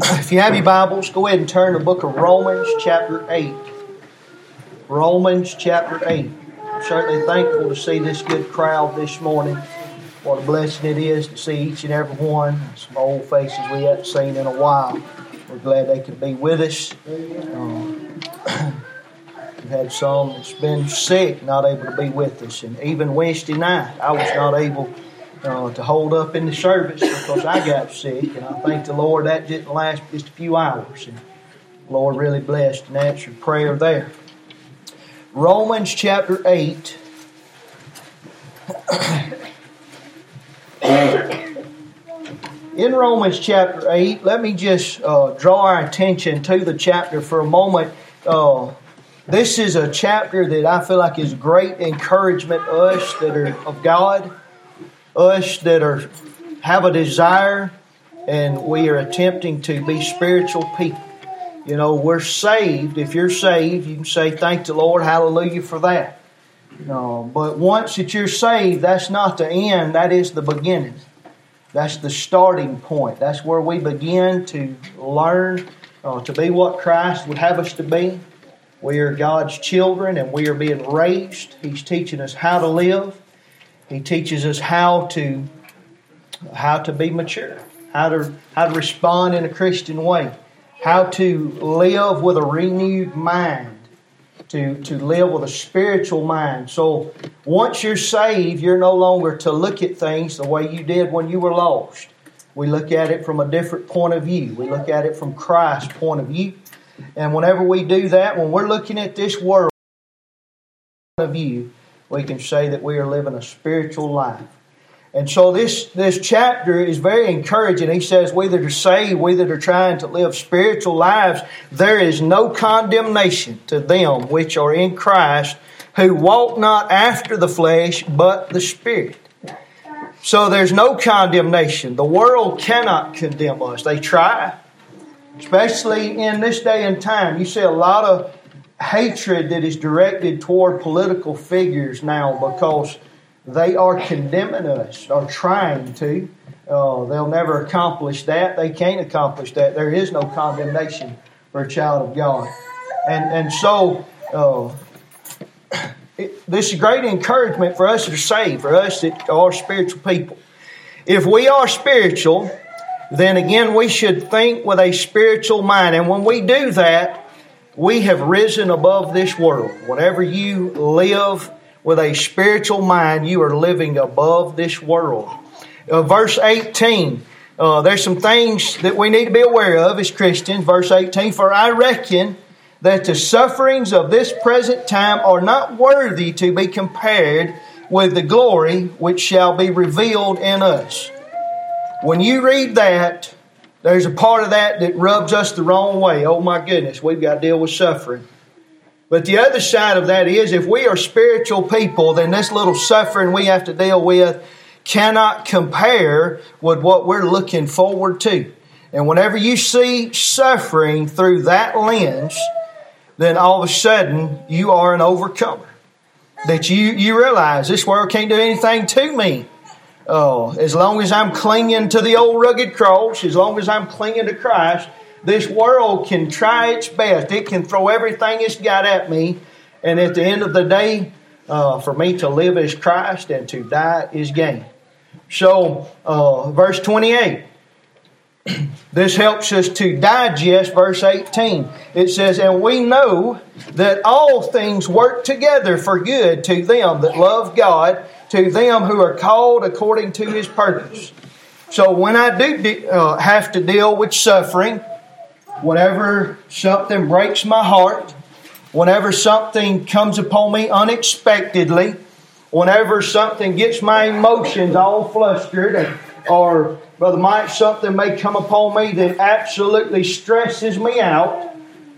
If you have your Bibles, go ahead and turn to the book of Romans chapter 8. Romans chapter 8. I'm certainly thankful to see this good crowd this morning. What a blessing it is to see each and every one. Some old faces we haven't seen in a while. We're glad they could be with us. We've had some that's been sick, not able to be with us. And even Wednesday night, I was not able to hold up in the service because I got sick, and I thank the Lord that didn't last just a few hours. And the Lord really blessed and answered prayer there. Romans chapter 8. In Romans chapter 8, let me just draw our attention to the chapter for a moment. This is a chapter that I feel like is great encouragement to us that are of God. Us that have a desire and we are attempting to be spiritual people. You know, we're saved. If you're saved, you can say, thank the Lord, hallelujah for that. But once that you're saved, that's not the end, that is the beginning. That's the starting point. That's where we begin to learn to be what Christ would have us to be. We are God's children and we are being raised. He's teaching us how to live. He teaches us how to be mature, how to respond in a Christian way, how to live with a renewed mind, to live with a spiritual mind. So once you're saved, you're no longer to look at things the way you did when you were lost. We look at it from a different point of view. We look at it from Christ's point of view. And whenever we do that, when we're looking at this world point of view, we can say that we are living a spiritual life. And so this chapter is very encouraging. He says, we that are saved, we that are trying to live spiritual lives, there is no condemnation to them which are in Christ, who walk not after the flesh, but the Spirit. So there's no condemnation. The world cannot condemn us. They try. Especially in this day and time, you see a lot of hatred that is directed toward political figures now because they are condemning us, or trying to. They'll never accomplish that. They can't accomplish that. There is no condemnation for a child of God. And so this is a great encouragement for us that are saved, for us that are spiritual people. If we are spiritual, then again we should think with a spiritual mind. And when we do that, we have risen above this world. Whenever you live with a spiritual mind, you are living above this world. Verse 18, there's some things that we need to be aware of as Christians. Verse 18, for I reckon that the sufferings of this present time are not worthy to be compared with the glory which shall be revealed in us. When you read that, there's a part of that rubs us the wrong way. Oh my goodness, we've got to deal with suffering. But the other side of that is, if we are spiritual people, then this little suffering we have to deal with cannot compare with what we're looking forward to. And whenever you see suffering through that lens, then all of a sudden you are an overcomer. That you realize this world can't do anything to me. As long as I'm clinging to the old rugged cross, as long as I'm clinging to Christ, this world can try its best. It can throw everything it's got at me. And at the end of the day, for me to live as Christ and to die is gain. So, verse 28. This helps us to digest verse 18. It says, and we know that all things work together for good to them that love God, to them who are called according to His purpose. So when I do have to deal with suffering, whenever something breaks my heart, whenever something comes upon me unexpectedly, whenever something gets my emotions all flustered, or Brother Mike, something may come upon me that absolutely stresses me out,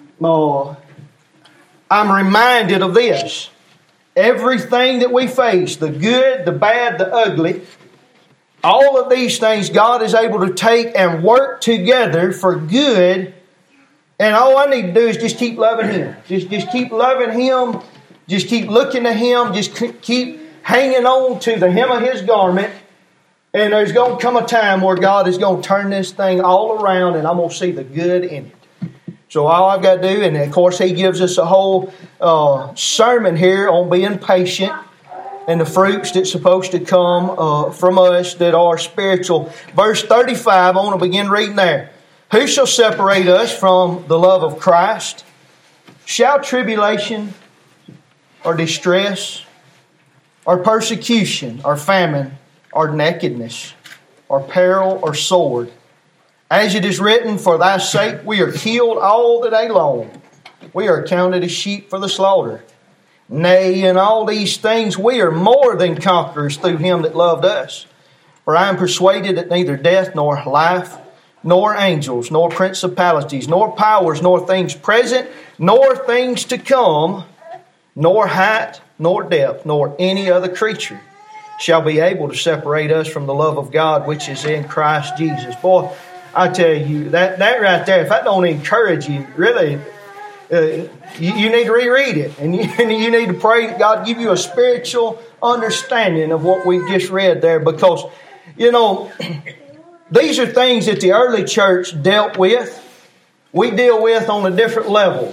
I'm reminded of this. Everything that we face, the good, the bad, the ugly, all of these things God is able to take and work together for good. And all I need to do is just keep loving Him. Just keep loving Him. Just keep looking to Him. Just keep hanging on to the hem of His garment. And there's going to come a time where God is going to turn this thing all around and I'm going to see the good in it. So all I've got to do, and of course He gives us a whole sermon here on being patient and the fruits that's supposed to come from us that are spiritual. Verse 35, I want to begin reading there. Who shall separate us from the love of Christ? Shall tribulation or distress or persecution or famine or nakedness or peril or sword? As it is written, for thy sake we are killed all the day long. We are counted as sheep for the slaughter. Nay, in all these things we are more than conquerors through Him that loved us. For I am persuaded that neither death nor life, nor angels, nor principalities, nor powers, nor things present, nor things to come, nor height, nor depth, nor any other creature shall be able to separate us from the love of God which is in Christ Jesus. Boy, I tell you, that right there, if that don't encourage you, really, you need to reread it. And you need to pray that God give you a spiritual understanding of what we've just read there. Because, you know, these are things that the early church dealt with. We deal with on a different level.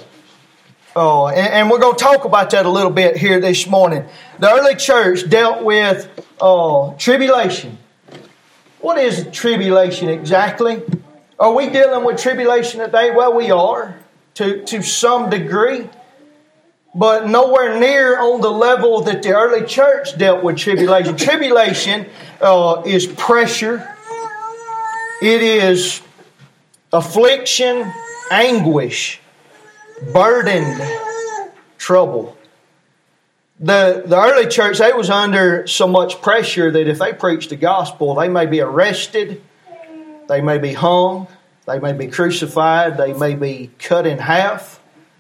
And we're going to talk about that a little bit here this morning. The early church dealt with tribulation. What is tribulation exactly? Are we dealing with tribulation today? Well, we are to some degree, but nowhere near on the level that the early church dealt with tribulation. Tribulation is pressure. It is affliction, anguish, burdened, trouble. The early church, they was under so much pressure that if they preached the gospel, they may be arrested, they may be hung, they may be crucified, they may be cut in half,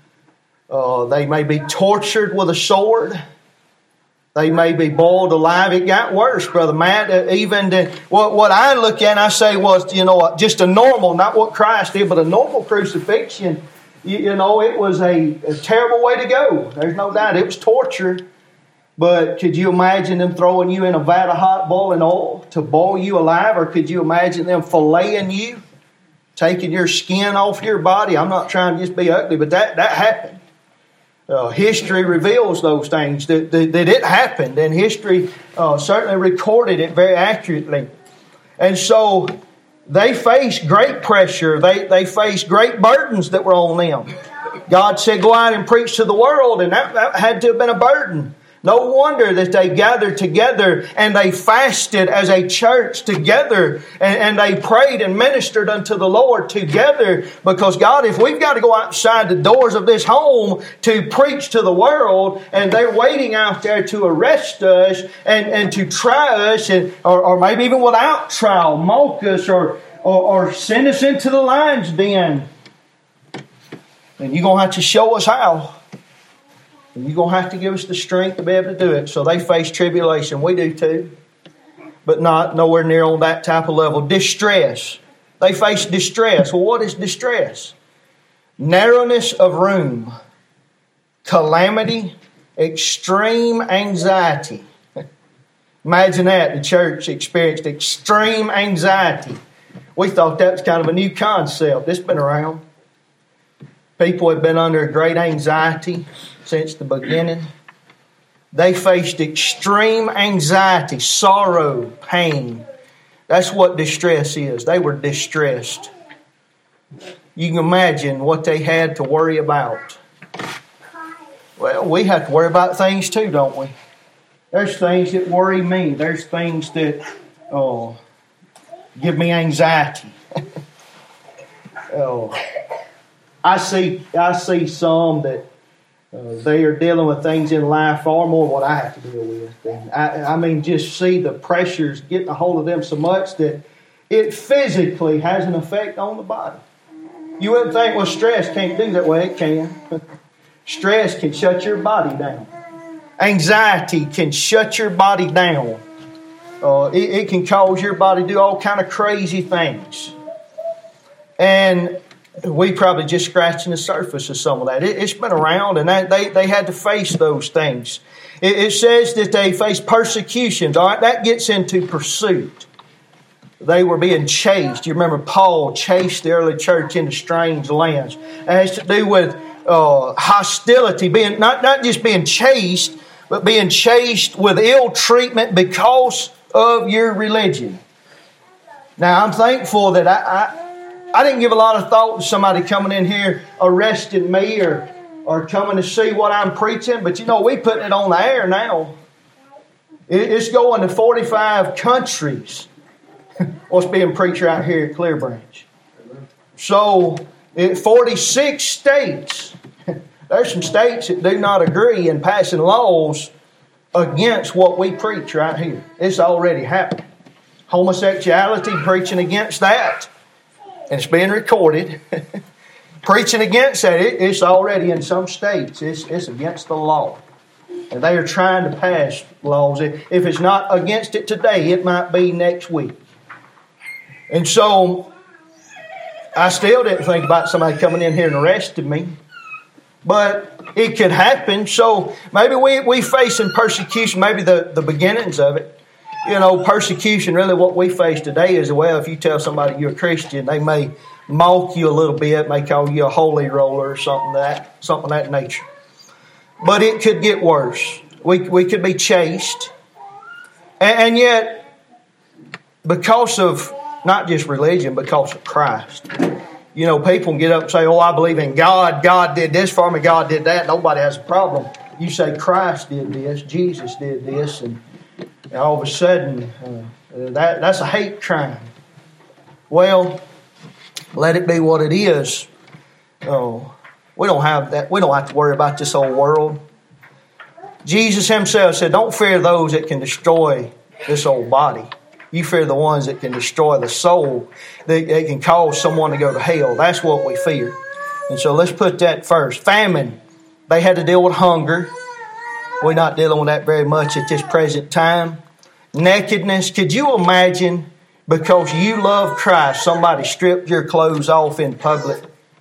they may be tortured with a sword, they may be boiled alive. It got worse, Brother Matt. Even what I look at and I say was, just a normal, not what Christ did, but a normal crucifixion. It was a terrible way to go. There's no doubt. It was torture. But could you imagine them throwing you in a vat of hot boiling oil to boil you alive? Or could you imagine them filleting you, taking your skin off your body? I'm not trying to just be ugly, but that happened. History reveals those things, that it happened. And history certainly recorded it very accurately. And so they faced great pressure. They faced great burdens that were on them. God said, go out and preach to the world, and that had to have been a burden. No wonder that they gathered together and they fasted as a church together, and they prayed and ministered unto the Lord together. Because God, if we've got to go outside the doors of this home to preach to the world, and they're waiting out there to arrest us and to try us, or maybe even without trial, mock us or send us into the lion's den, then you're going to have to show us how. And you're going to have to give us the strength to be able to do it. So they face tribulation. We do too. But not nowhere near on that type of level. Distress. They face distress. Well, what is distress? Narrowness of room. Calamity. Extreme anxiety. Imagine that. The church experienced extreme anxiety. We thought that was kind of a new concept. It's been around. People have been under great anxiety since the beginning. They faced extreme anxiety, sorrow, pain. That's what distress is. They were distressed. You can imagine what they had to worry about. Well, we have to worry about things too, don't we? There's things that worry me. There's things that give me anxiety. I see some that they are dealing with things in life far more than what I have to deal with. And I mean, just see the pressures getting a hold of them so much that it physically has an effect on the body. You wouldn't think, well, stress can't do that. Well, it can. Stress can shut your body down. Anxiety can shut your body down. It can cause your body to do all kind of crazy things. And we probably just scratching the surface of some of that. It's been around, and they had to face those things. It says that they faced persecutions. All right, that gets into pursuit. they were being chased. You remember Paul chased the early church into strange lands. It has to do with hostility, being not just being chased, but being chased with ill treatment because of your religion. Now, I'm thankful that I didn't give a lot of thought to somebody coming in here arresting me or coming to see what I'm preaching. But we putting it on the air now. It's going to 45 countries. What's being preached right here at Clear Branch. So, 46 states. There's some states that do not agree in passing laws against what we preach right here. It's already happening. Homosexuality, preaching against that. And it's being recorded. Preaching against that, it's already in some states. It's against the law. And they are trying to pass laws. If it's not against it today, it might be next week. And so, I still didn't think about somebody coming in here and arresting me. But it could happen. So maybe we facing persecution, maybe the beginnings of it. Persecution, really what we face today is, well, if you tell somebody you're a Christian, they may mock you a little bit, may call you a holy roller or something of that nature. But it could get worse. We could be chased. And yet, because of not just religion, because of Christ. People can get up and say, I believe in God. God did this for me. God did that. Nobody has a problem. You say Christ did this. Jesus did this. And all of a sudden, that's a hate crime. Well, let it be what it is. We don't have that. We don't have to worry about this old world. Jesus himself said, don't fear those that can destroy this old body. You fear the ones that can destroy the soul. They can cause someone to go to hell. That's what we fear. And so let's put that first. Famine. They had to deal with hunger. We're not dealing with that very much at this present time. Nakedness. Could you imagine, because you love Christ, somebody stripped your clothes off in public?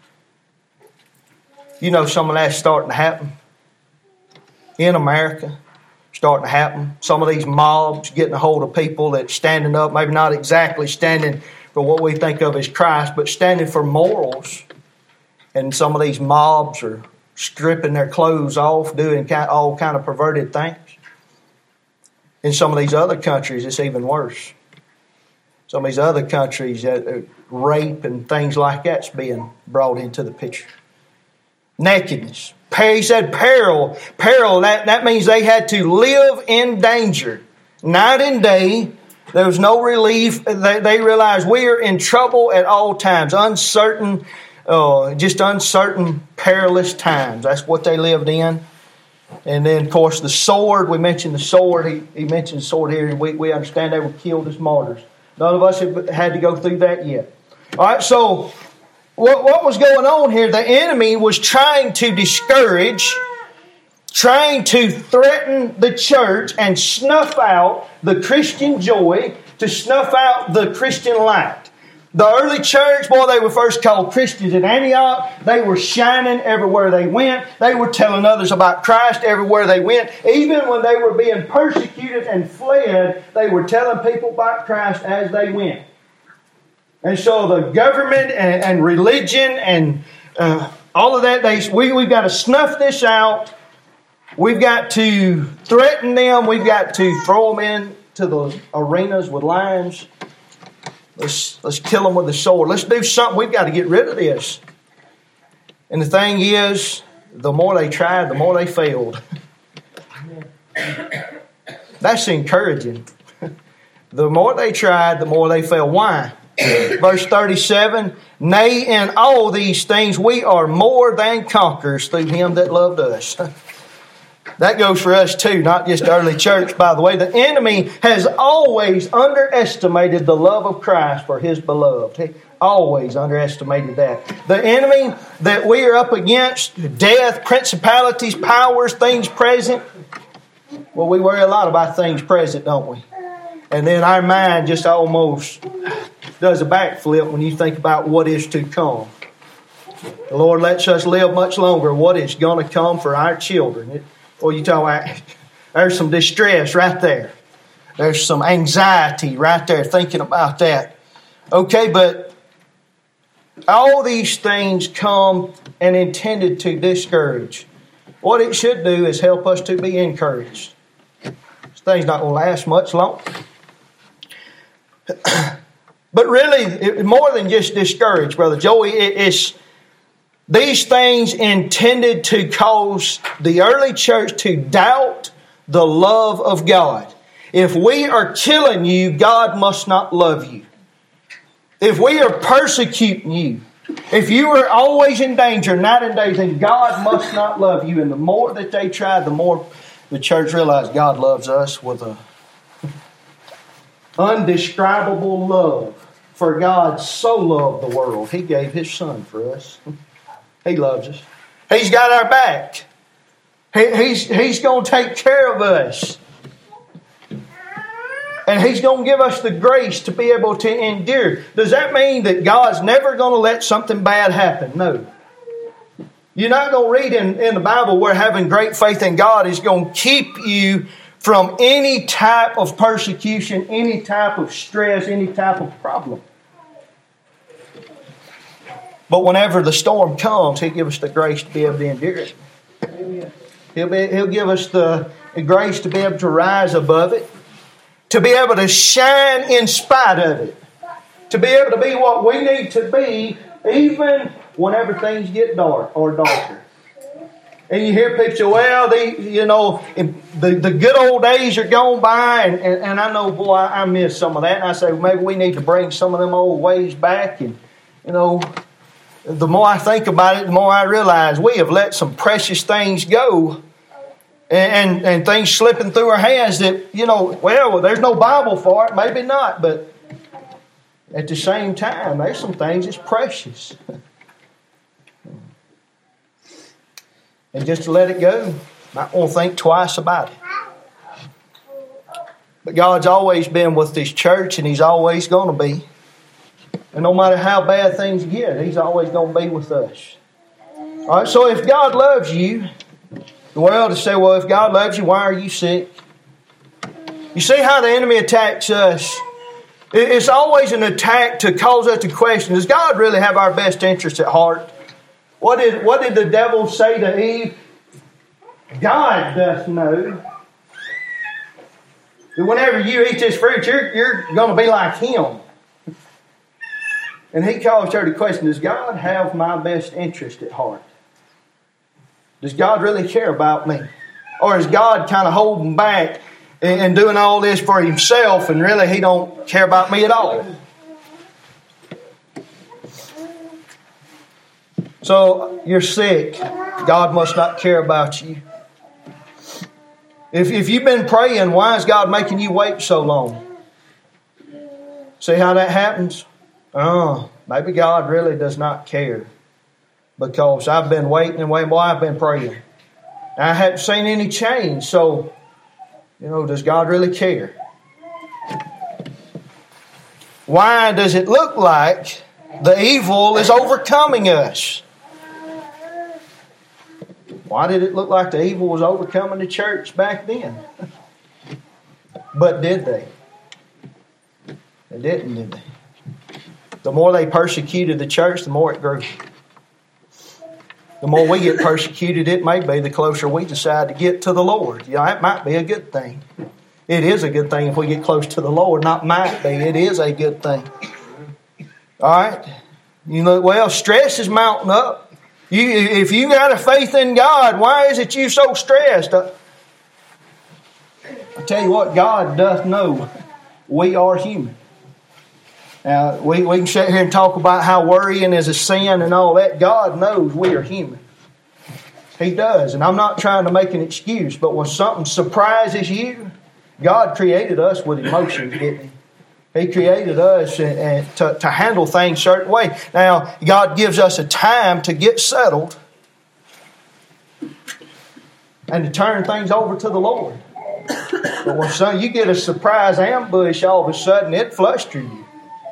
Some of that's starting to happen in America. Starting to happen. Some of these mobs getting a hold of people that standing up, maybe not exactly standing for what we think of as Christ, but standing for morals. And some of these mobs are stripping their clothes off, doing all kind of perverted things. In some of these other countries, it's even worse. Some of these other countries, rape and things like that's being brought into the picture. Nakedness. He said peril. Peril, that means they had to live in danger. Night and day, there was no relief. They realized we are in trouble at all times. Uncertain, perilous times. That's what they lived in. And then, of course, the sword. We mentioned the sword. He mentioned the sword here. And we understand they were killed as martyrs. None of us have had to go through that yet. All right, so what was going on here? The enemy was trying to discourage, trying to threaten the church and snuff out the Christian joy, to snuff out the Christian light. The early church, they were first called Christians in Antioch. They were shining everywhere they went. They were telling others about Christ everywhere they went. Even when they were being persecuted and fled, they were telling people about Christ as they went. And so the government and religion and all of that, we've got to snuff this out. We've got to threaten them. We've got to throw them into the arenas with lions. Let's kill them with the sword. Let's do something. We've got to get rid of this. And the thing is, the more they tried, the more they failed. That's encouraging. The more they tried, the more they failed. Why? Verse 37, nay, in all these things we are more than conquerors through Him that loved us. That goes for us too, not just the early church, by the way. The enemy has always underestimated the love of Christ for His beloved. He always underestimated that. The enemy that we are up against, death, principalities, powers, things present. Well, we worry a lot about things present, don't we? And then our mind just almost does a backflip when you think about what is to come. The Lord lets us live much longer. What is going to come for our children? You talk about, there's some distress right there. There's some anxiety right there thinking about that. Okay, but all these things come and intended to discourage. What it should do is help us to be encouraged. This thing's not going to last much longer. But really, more than just discouraged, Brother Joey, it's these things intended to cause the early church to doubt the love of God. If we are killing you, God must not love you. If we are persecuting you, if you are always in danger, night and day, then God must not love you. And the more that they tried, the more the church realized God loves us with an undescribable love. For God so loved the world, He gave His Son for us. He loves us. He's got our back. He's going to take care of us. And He's going to give us the grace to be able to endure. Does that mean that God's never going to let something bad happen? No. You're not going to read in the Bible where having great faith in God is going to keep you from any type of persecution, any type of stress, any type of problem. But whenever the storm comes, He'll give us the grace to be able to endure it. He'll give us the grace to be able to rise above it, to be able to shine in spite of it, to be able to be what we need to be even whenever things get dark or darker. And you hear people say, well, the good old days are gone by, and I know, boy, I miss some of that. And I say, well, maybe we need to bring some of them old ways back. And, the more I think about it, the more I realize we have let some precious things go and things slipping through our hands that, well, there's no Bible for it. Maybe not, but at the same time, there's some things that's precious. And just to let it go, might want to think twice about it. But God's always been with this church, and He's always going to be. And no matter how bad things get, He's always going to be with us. All right, so if God loves you, the world will say, well, if God loves you, why are you sick? You see how the enemy attacks us? It's always an attack to cause us to question, does God really have our best interest at heart? What did the devil say to Eve? God doth know that whenever you eat this fruit, you're going to be like Him. And he caused her to question, does God have my best interest at heart? Does God really care about me? Or is God kind of holding back and doing all this for Himself, and really He don't care about me at all? So you're sick. God must not care about you. If you've been praying, why is God making you wait so long? See how that happens? Maybe God really does not care. Because I've been waiting and waiting. Boy, I've been praying. I haven't seen any change. So, does God really care? Why does it look like the evil is overcoming us? Why did it look like the evil was overcoming the church back then? But did they? They didn't, did they? The more they persecuted the church, the more it grew. The more we get persecuted, it may be, the closer we decide to get to the Lord. It might be a good thing. It is a good thing if we get close to the Lord. Not might be, it is a good thing. All right? Well, stress is mounting up. If you got a faith in God, why is it you so stressed? I tell you what, God doth know we are human. Now, we can sit here and talk about how worrying is a sin and all that. God knows we are human. He does. And I'm not trying to make an excuse, but when something surprises you, God created us with emotions, didn't He? He created us to handle things a certain way. Now, God gives us a time to get settled and to turn things over to the Lord. But when you get a surprise ambush, all of a sudden it flusters you.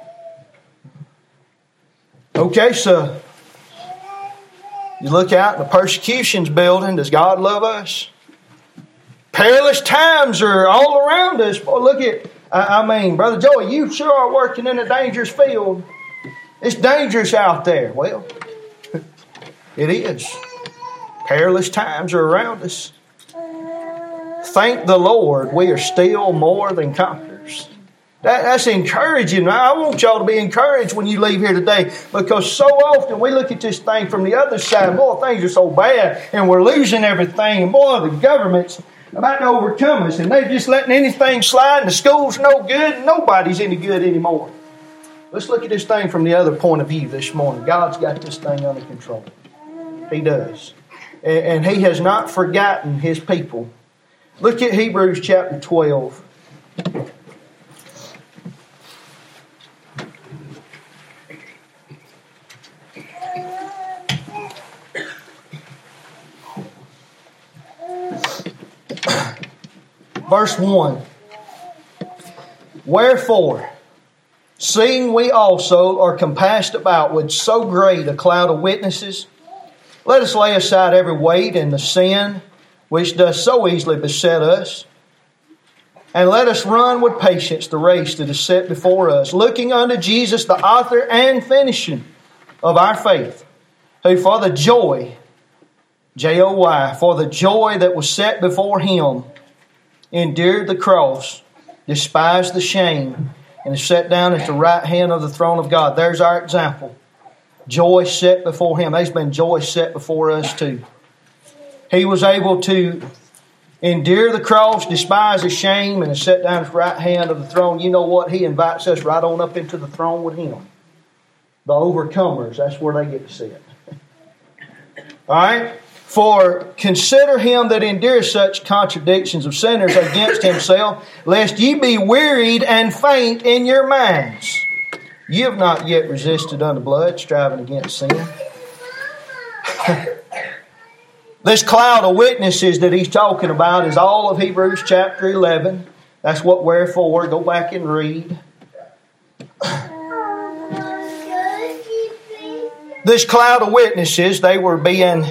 Okay, so you look out and the persecution's building. Does God love us? Perilous times are all around us. Boy, look at, Brother Joey, you sure are working in a dangerous field. It's dangerous out there. Well, it is. Perilous times are around us. Thank the Lord, we are still more than conquerors. That's encouraging. I want y'all to be encouraged when you leave here today, because so often we look at this thing from the other side. Boy, things are so bad and we're losing everything. And boy, the government's about to overcome us and they're just letting anything slide and the school's no good and nobody's any good anymore. Let's look at this thing from the other point of view this morning. God's got this thing under control. He does. And He has not forgotten His people. Look at Hebrews chapter 12. Verse 1. Wherefore, seeing we also are compassed about with so great a cloud of witnesses, let us lay aside every weight and the sin which does so easily beset us, and let us run with patience the race that is set before us, looking unto Jesus, the author and finisher of our faith, who for the joy, J-O-Y, for the joy that was set before Him, endured the cross, despised the shame, and is set down at the right hand of the throne of God. There's our example. Joy set before Him. There's been joy set before us too. He was able to endure the cross, despise the shame, and is set down at the right hand of the throne. You know what? He invites us right on up into the throne with Him. The overcomers, that's where they get to sit. All right? For consider him that endures such contradictions of sinners against himself, lest ye be wearied and faint in your minds. Ye have not yet resisted unto blood, striving against sin. This cloud of witnesses that he's talking about is all of Hebrews chapter 11. That's what wherefore. Go back and read. This cloud of witnesses, they were being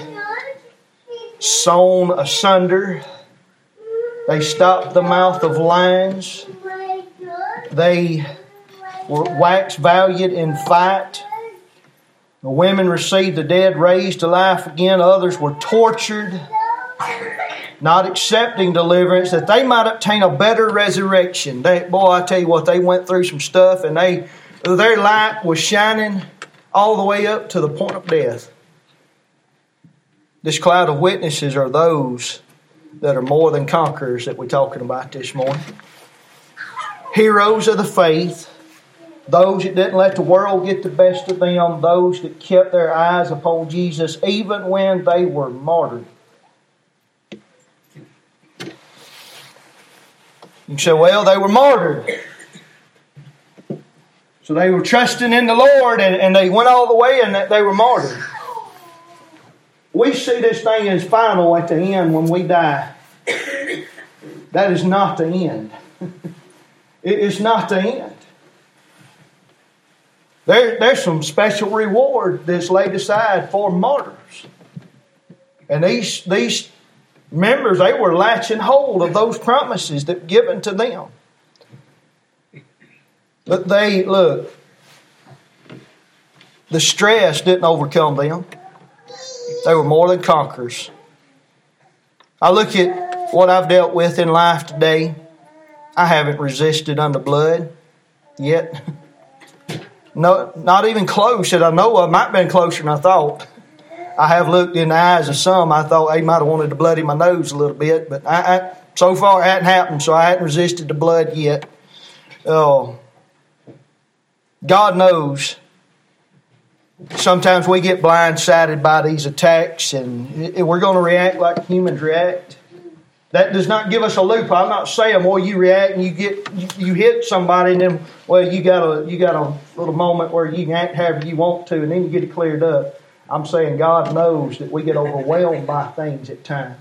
sown asunder. They stopped the mouth of lions. They were waxed valiant in fight. The women received the dead raised to life again. Others were tortured, not accepting deliverance, that they might obtain a better resurrection. Boy, I tell you what, they went through some stuff, and their light was shining all the way up to the point of death. This cloud of witnesses are those that are more than conquerors that we're talking about this morning. Heroes of the faith. Those that didn't let the world get the best of them. Those that kept their eyes upon Jesus even when they were martyred. You say, well, they were martyred. So they were trusting in the Lord and they went all the way and they were martyred. We see this thing as final at the end when we die. That is not the end. It is not the end. There's some special reward that's laid aside for martyrs. And these members, they were latching hold of those promises that were given to them. But the stress didn't overcome them. They were more than conquerors. I look at what I've dealt with in life today. I haven't resisted unto blood yet. No, not even close that I know of. Might have been closer than I thought. I have looked in the eyes of some. I thought they might have wanted to bloody my nose a little bit. But so far it hadn't happened, so I hadn't resisted the blood yet. God knows. Sometimes we get blindsided by these attacks and we're going to react like humans react. That does not give us a loophole. I'm not saying, well, you react and you hit somebody and then, well, you got a little moment where you can act however you want to and then you get it cleared up. I'm saying God knows that we get overwhelmed by things at times.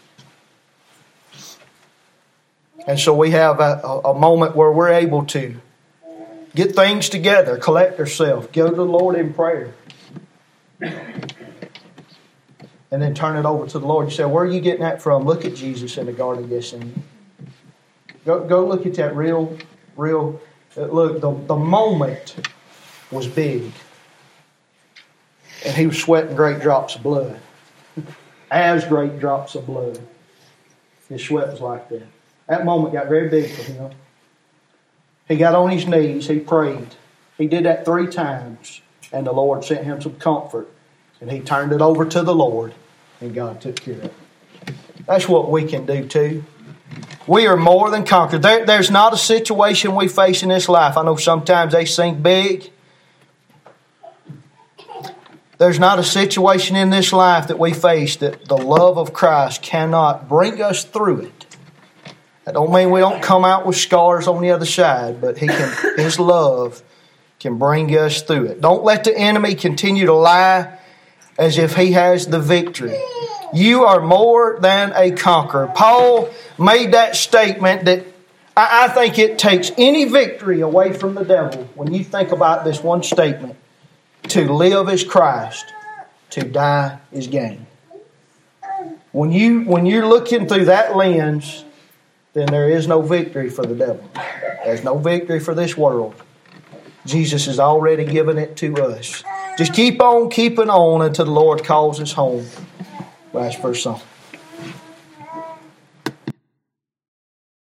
And so we have a moment where we're able to get things together, collect ourselves, go to the Lord in prayer. and then turn it over to the Lord. You say, where are you getting that from? Look at Jesus in the Garden of Gethsemane. Go look at that real. Look, the moment was big. And he was sweating great drops of blood. As great drops of blood. His sweat was like that. That moment got very big for him. He got on his knees. He prayed. He did that 3 times. And the Lord sent him some comfort. And he turned it over to the Lord. And God took care of it. That's what we can do too. We are more than conquerors. There's not a situation we face in this life. I know sometimes they seem big. There's not a situation in this life that we face that the love of Christ cannot bring us through it. That don't mean we don't come out with scars on the other side, but His love can bring us through it. Don't let the enemy continue to lie as if he has the victory. You are more than a conqueror. Paul made that statement that I think it takes any victory away from the devil when you think about this one statement. To live is Christ, to die is gain. When you're looking through that lens, then there is no victory for the devil. There's no victory for this world. Jesus has already given it to us. Just keep on keeping on until the Lord calls us home. Last verse song.